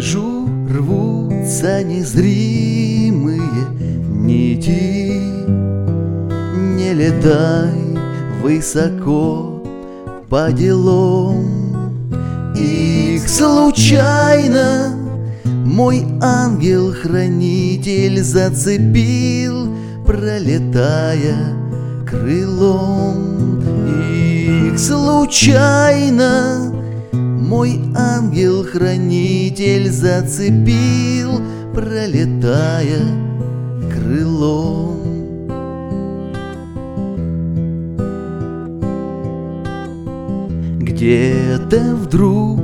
Вижу, рвутся незримые нити. Не летай высоко по делам, их случайно мой ангел-хранитель зацепил, пролетая крылом. Их случайно мой ангел-хранитель зацепил, пролетая крылом. Где-то вдруг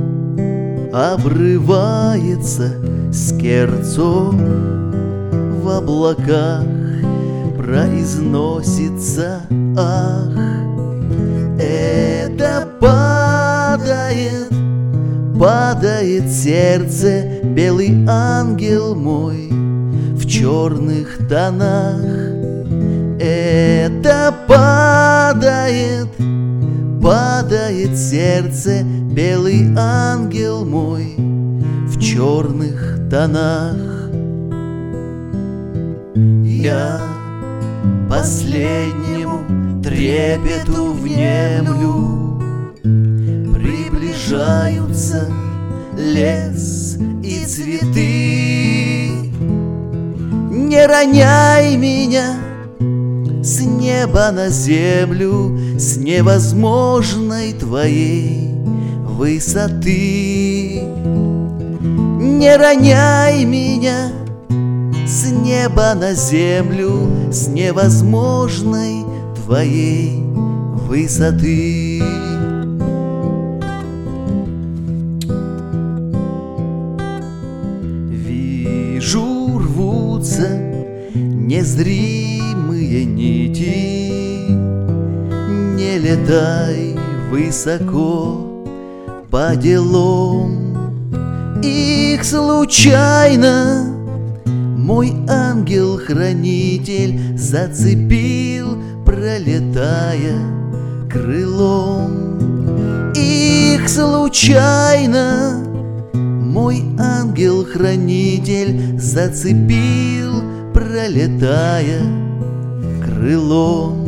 обрывается скерцо, в облаках произносится ах. Это падает сердце, белый ангел мой в черных тонах. Это падает сердце, белый ангел мой в черных тонах. Я последнему трепету внемлю, приближаются лес и цветы. Не роняй меня с неба на землю, с невозможной твоей высоты. Не роняй меня с неба на землю, с невозможной твоей высоты. Вижу, рвутся незримые нити. Не летай высоко по делам, их случайно мой ангел-хранитель зацепил, пролетая крылом. Их случайно мой ангел-хранитель зацепил, пролетая крылом.